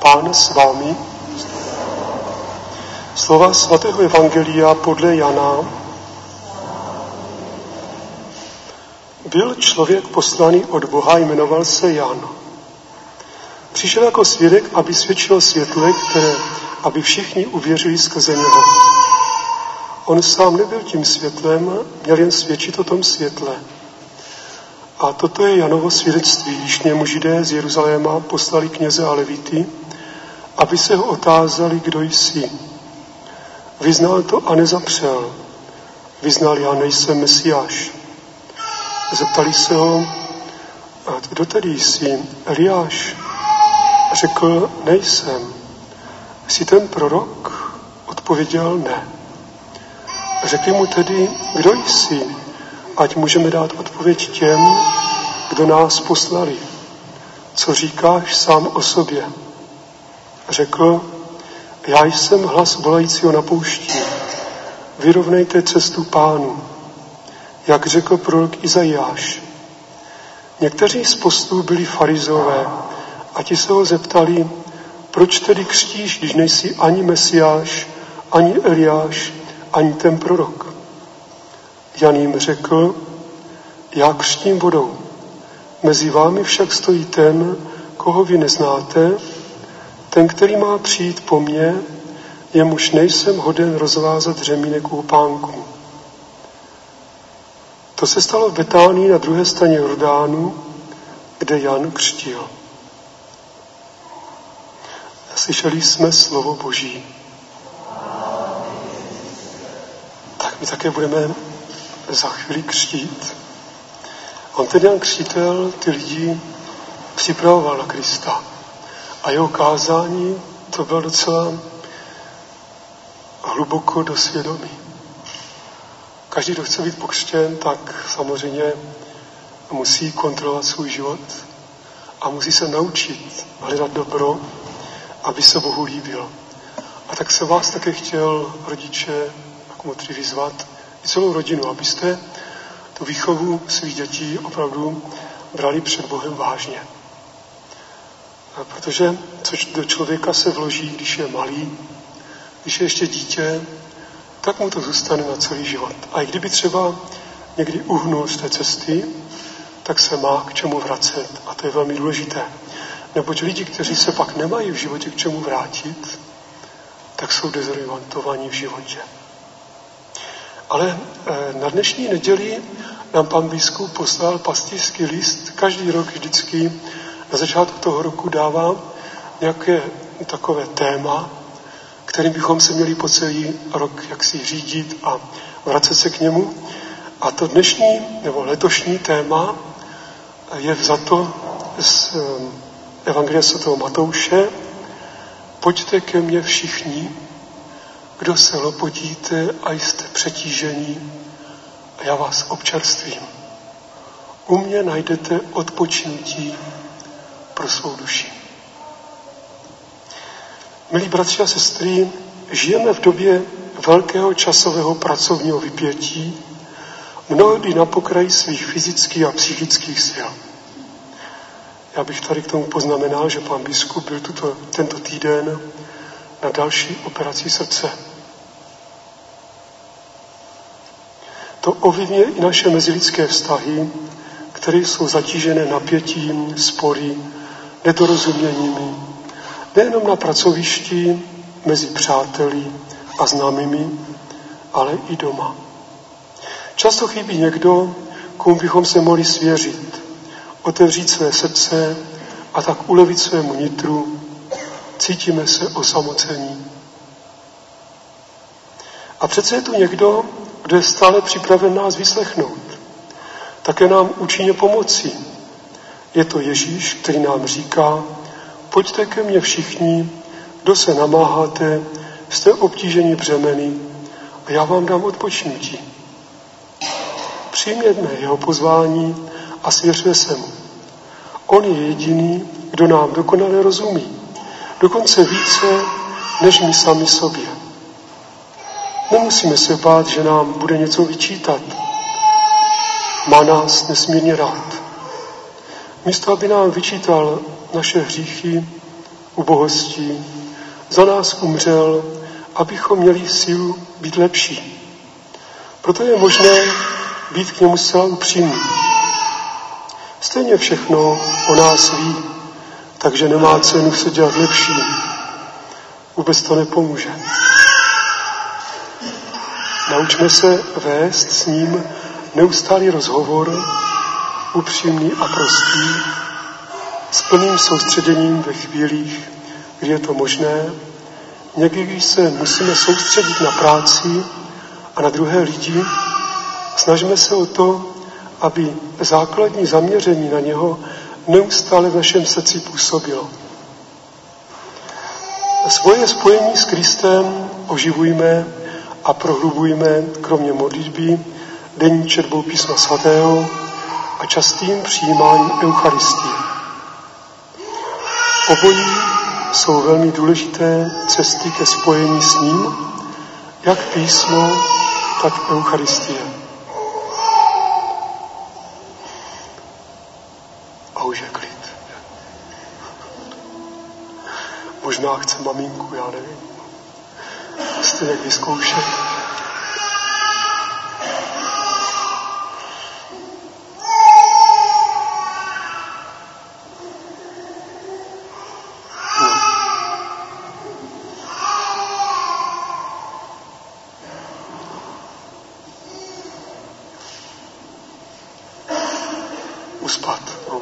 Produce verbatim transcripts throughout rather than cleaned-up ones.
Pán s vámi. Slova svatého evangelia podle Jana. Byl člověk poslaný od Boha, jmenoval se Jan. Přišel jako svědek, aby svědčil světle, které, aby všichni uvěřili skrze něho. On sám nebyl tím světlem, měl jen svědčit o tom světle. A toto je Janovo svědectví, když k němu Židé z Jeruzaléma poslali kněze a levity, aby se ho otázali, kdo jsi. Vyznal to a nezapřel. Vyznal, já nejsem Mesiáš. Zeptali se ho, a kdo tedy jsi? Eliáš. Řekl, nejsem. Jsi ten prorok? Odpověděl, ne. Řekli mu tedy, kdo jsi? Ať můžeme dát odpověď těm, kdo nás poslali. Co říkáš sám o sobě? Řekl, já jsem hlas volajícího na poušti. Vyrovnejte cestu Pánu, jak řekl prorok Izajáš. Někteří z postů byli farizové a ti se ho zeptali, proč tedy křtíš, když nejsi ani Mesiáš, ani Eliáš, ani ten prorok. Jan jim řekl, já křtím vodou. Mezi vámi však stojí ten, koho vy neznáte, ten, který má přijít po mně, jemuž nejsem hoden rozvázat řemínek u pánku. To se stalo v Betánii na druhé straně Jordánu, kde Jan křtil. Slyšeli jsme slovo Boží. Tak my také budeme za chvíli křtít. On ten Jan Křtitel ty lidi připravoval na Krista. A jeho kázání to bylo docela hluboko do svědomí. Každý, kdo chce být pokřtěn, tak samozřejmě musí kontrolovat svůj život a musí se naučit hledat dobro, aby se Bohu líbil. A tak se vás také chtěl, rodiče, jako motři vyzvat, i celou rodinu, abyste tu výchovu svých dětí opravdu brali před Bohem vážně. A protože co do člověka se vloží, když je malý, když je ještě dítě, tak mu to zůstane na celý život. A i kdyby třeba někdy uhnul z té cesty, tak se má k čemu vracet. A to je velmi důležité. Neboť lidi, kteří se pak nemají v životě k čemu vrátit, tak jsou dezorientovaní v životě. Ale na dnešní neděli nám pan biskup poslal pastýřský list. Každý rok vždycky na začátku toho roku dává nějaké takové téma, kterým bychom se měli po celý rok jaksi řídit a vracet se k němu. A to dnešní nebo letošní téma je vzato z Evangelia svatého Matouše. Pojďte ke mně všichni, kdo se lopodíte a jste přetížení, a já vás občerstvím. U mě najdete odpočinutí pro svou duši. Milí bratři a sestry, žijeme v době velkého časového pracovního vypětí, mnohdy na pokraji svých fyzických a psychických sil. Já bych tady k tomu poznamenal, že pan biskup byl tuto, tento týden na další operaci srdce. To ovlivňuje i naše mezilidské vztahy, které jsou zatížené napětím, spory, nedorozuměními, nejenom na pracovišti, mezi přáteli a známými, ale i doma. Často chybí někdo, komu bychom se mohli svěřit, otevřít své srdce a tak ulevit svému nitru. Cítíme se osamocení. A přece je tu někdo, kdo je stále připraven nás vyslechnout. Také nám účinně pomoci. Je to Ježíš, který nám říká, pojďte ke mně všichni, kdo se namáháte, jste obtíženi břemeny a já vám dám odpočinutí. Přijměme jeho pozvání a svěřme se mu. On je jediný, kdo nám dokonale rozumí. Dokonce více, než my sami sobě. Nemusíme se bát, že nám bude něco vyčítat. Má nás nesmírně rád. Místo, aby nám vyčítal naše hříchy, ubohostí, za nás umřel, abychom měli sílu být lepší. Proto je možné být k němu zcela upřímný. Stejně všechno o nás ví, takže nemá cenu se dělat lepší. Vůbec to nepomůže. Naučme se vést s ním neustálý rozhovor, upřímný a prostý, s plným soustředěním ve chvílích, kdy je to možné. Někdy, když se musíme soustředit na práci a na druhé lidi, snažíme se o to, aby základní zaměření na něho neustále v našem srdci působilo. Svoje spojení s Kristem oživujme a prohlubujme kromě modlitby denní četbou písma svatého a častým přijímáním Eucharistie. Obojí jsou velmi důležité cesty ke spojení s ním, jak písmo, tak Eucharistie. A už je klid. Možná chce maminku, já nevím. Jste jak vyzkoušet. Uspat. No.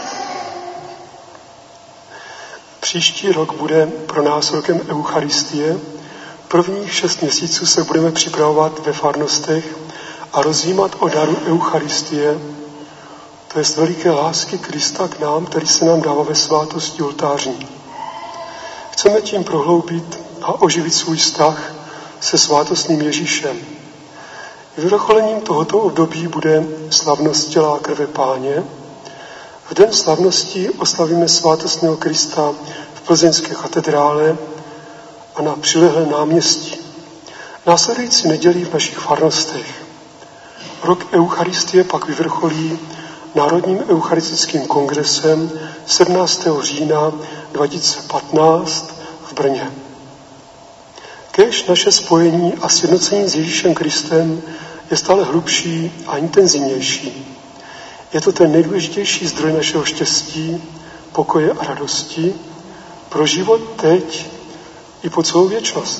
Příští rok bude pro nás rokem Eucharistie. Prvních šest měsíců se budeme připravovat ve farnostech a rozjímat o daru Eucharistie, to je z veliké lásky Krista k nám, který se nám dává ve svátosti oltářní. Chceme tím prohloubit a oživit svůj vztah se svátostným Ježíšem. Vyvrcholením tohoto období bude slavnost těla a krve Páně. V den slavnosti oslavíme svátostného Krista v plzeňské katedrále a na přilehlém náměstí. Následující nedělí v našich farnostech. Rok Eucharistie pak vyvrcholí Národním eucharistickým kongresem sedmnáctého října dva tisíce patnáct v Brně. Kéž naše spojení a sjednocení s Ježíšem Kristem je stále hlubší a intenzivnější. Je to ten nejdůležitější zdroj našeho štěstí, pokoje a radosti pro život teď i po celou věčnost.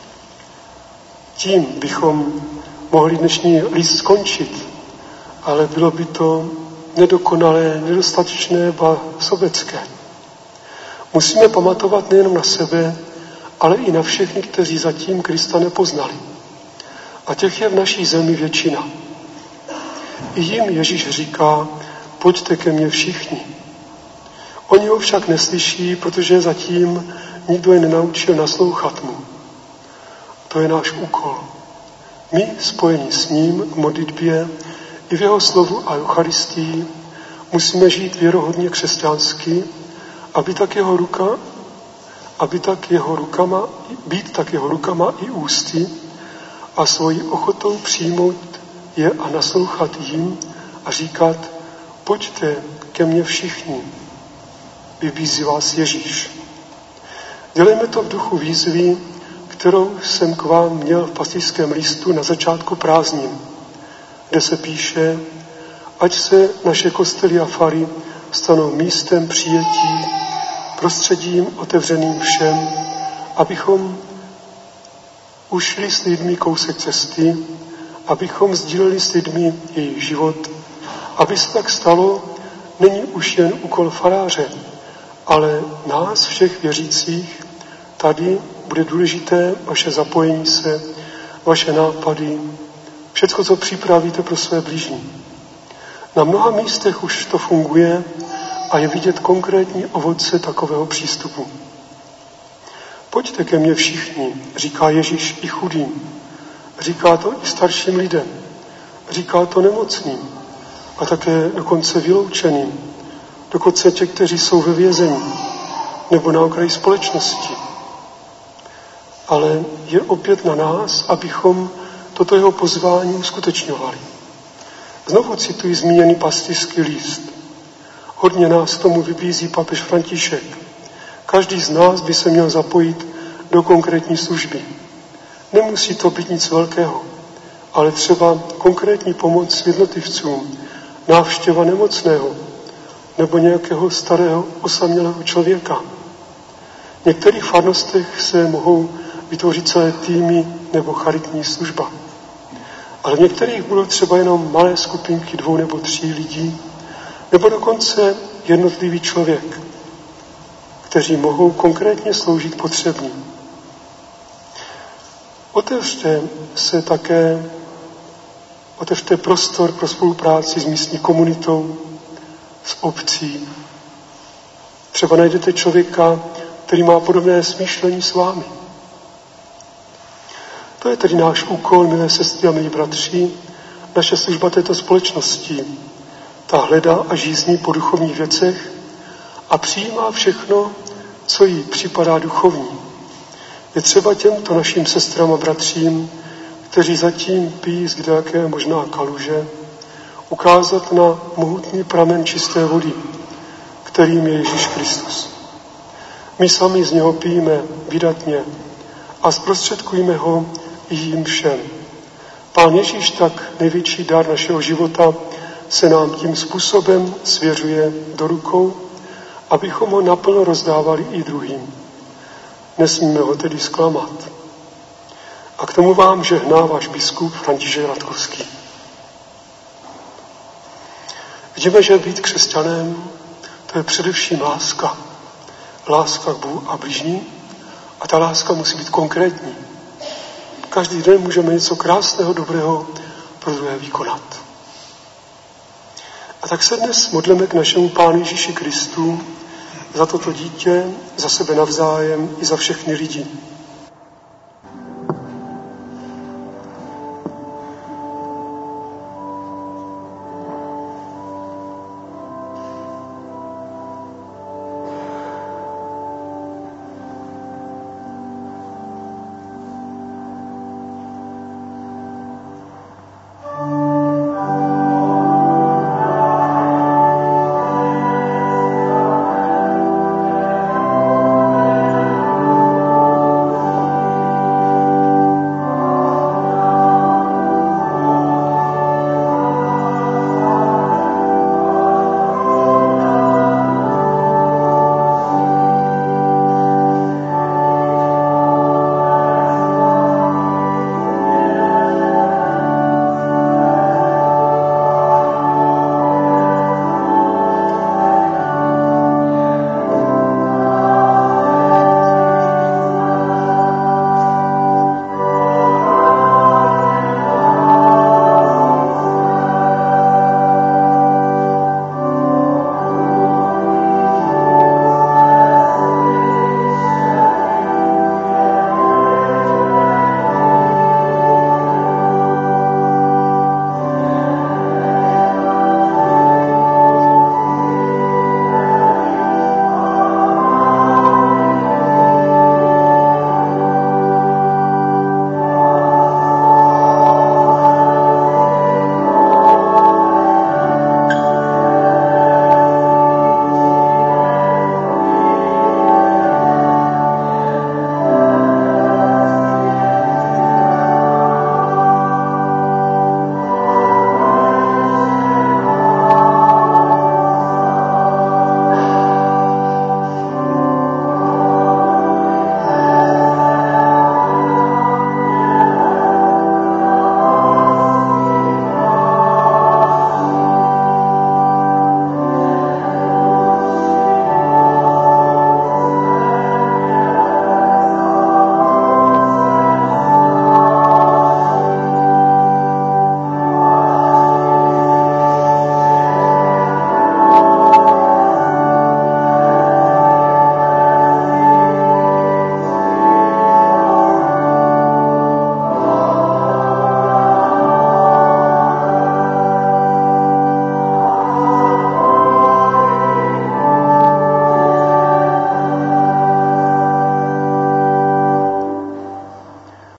Tím bychom mohli dnešní list skončit, ale bylo by to nedokonalé, nedostatečné, ba sobecké. Musíme pamatovat nejen na sebe, ale i na všechny, kteří zatím Krista nepoznali. A těch je v naší zemi většina. I jim Ježíš říká, pojďte ke mně všichni. Oni ho však neslyší, protože zatím nikdo je nenaučil naslouchat mu. To je náš úkol. My, spojení s ním v modlitbě i v jeho slovu a Eucharistii, musíme žít věrohodně křesťansky, aby tak jeho ruka, aby tak jeho rukama, být tak jeho rukama i ústy a svojí ochotou přijmout je a naslouchat jim a říkat, pojďte ke mně všichni, vybízí vás Ježíš. Dělejme to v duchu výzvy, kterou jsem k vám měl v pastýřském listu na začátku prázdnin, kde se píše, ať se naše kostely a fary stanou místem přijetí, prostředím otevřeným všem, abychom ušli s lidmi kousek cesty, abychom sdíleli s lidmi jejich život. Aby se tak stalo, není už jen úkol faráře, ale nás všech věřících. Tady bude důležité vaše zapojení se, vaše nápady, všecko, co připravíte pro své blížní. Na mnoha místech už to funguje a je vidět konkrétní ovoce takového přístupu. Pojďte ke mně všichni, říká Ježíš i chudým. Říká to i starším lidem. Říká to nemocným a také dokonce vyloučeným. Dokonce těch, kteří jsou ve vězení nebo na okraji společnosti. Ale je opět na nás, abychom toto jeho pozvání uskutečňovali. Znovu cituji zmíněný pastýřský list. Hodně nás k tomu vybízí papež František, Každý z nás by se měl zapojit do konkrétní služby. Nemusí to být nic velkého, ale třeba konkrétní pomoc jednotlivcům, návštěva nemocného nebo nějakého starého osamělého člověka. V některých farnostech se mohou vytvořit celé týmy nebo charitní služba. Ale v některých budou třeba jenom malé skupinky dvou nebo tří lidí, nebo dokonce jednotlivý člověk, kteří mohou konkrétně sloužit potřebným. Otevřte se také, otevřte prostor pro spolupráci s místní komunitou, s obcí. Třeba najdete člověka, který má podobné smýšlení s vámi. To je tedy náš úkol, milé sestry a milí bratři, naše služba této společnosti. Ta hledá a žízní po duchovních věcech a přijímá všechno, co jí připadá duchovní. Je třeba těmto našim sestrám a bratřím, kteří zatím pijí z kdejaké možná kaluže, ukázat na mohutný pramen čisté vody, kterým je Ježíš Kristus. My sami z něho pijeme vydatně a zprostředkujeme ho i jim všem. Pán Ježíš, tak největší dar našeho života, se nám tím způsobem svěřuje do rukou, abychom ho naplno rozdávali i druhým. Nesmíme ho tedy zklamat. A k tomu vám žehná váš biskup František Ratkovský. Vidíme, že být křesťanem, to je především láska. Láska k Bohu a bližním, a ta láska musí být konkrétní. Každý den můžeme něco krásného, dobrého pro druhé vykonat. A tak se dnes modleme k našemu Pánu Ježíši Kristu za toto dítě, za sebe navzájem i za všechny lidi.